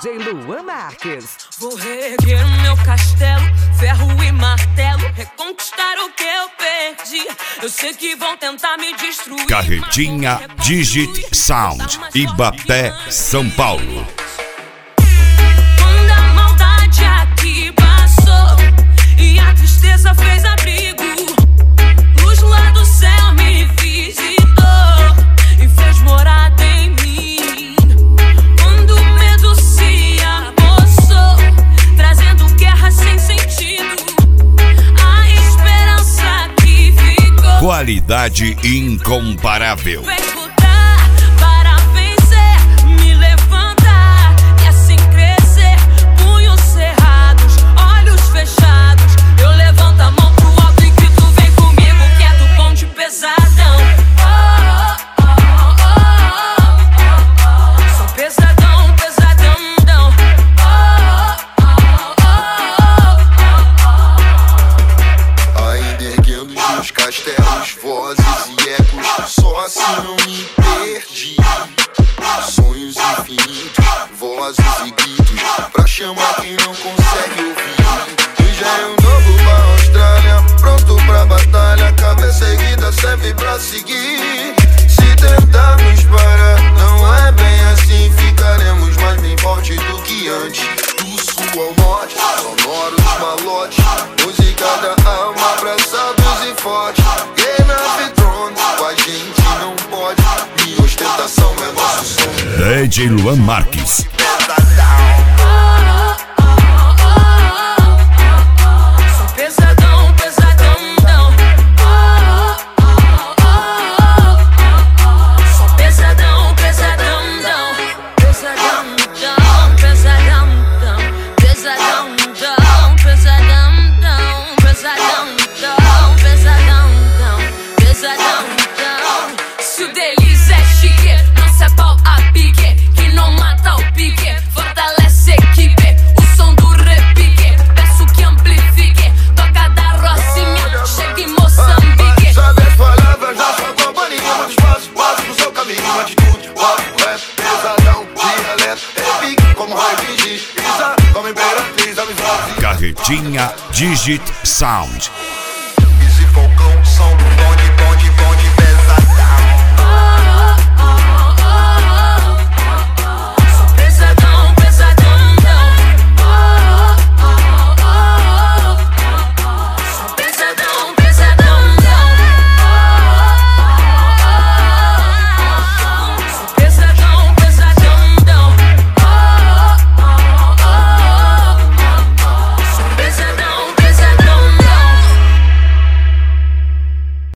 DJ Luan Marques. Vou reerguer o meu castelo, ferro e martelo, reconquistar o que eu perdi. Eu sei que vão tentar me destruir. Carretinha Digit Sound, Ibaté, São Paulo. Quando a maldade aqui passou e a tristeza fez abrigo, luz lá do céu me visitou e fez morada em mim. Quando o medo se apossou, trazendo guerra sem sentido, a esperança que ficou. Qualidade incomparável. Fez lutar para vencer, me levantar e assim crescer. Punhos cerrados, olhos fechados. Eu levanto a mão pro alto e grito: vem comigo que é do bonde pesadão. Sou pesadão, pesadão. Ainda erguendo os meus castelos, vozes e ecos, só assim não me perdi. Sonhos infinitos, vozes e gritos, pra chamar quem não consegue ouvir. Engenho novo pra Austrália, pronto pra batalha, cabeça erguida sempre pra seguir. Se tentarmos parar, não é bem assim, ficaremos mais bem forte do que antes. Do sul ao norte, sonoros malotes, música da alma pra sábios e fortes. Game of Thrones, com a gente não pode, minha ostentação é nosso som. DJ Luan Marques. Sou pesadão, pesadão. Sou pesadão, pesadão. Pesadão, pesadão. Se o deles é chique, não se é pau a pique, que não mata o pique, fortalece a equipe. O som do repique, peço que amplifique. Toca da Rocinha, chega em Moçambique. Sabe as palavras da sua companhia, muito espaço, passo pro seu caminho. Atitude, rock, rap, pesadão, dialeto, repique como raio de giz, pisa como imperatriz, amizade. Carretinha Digit Sound,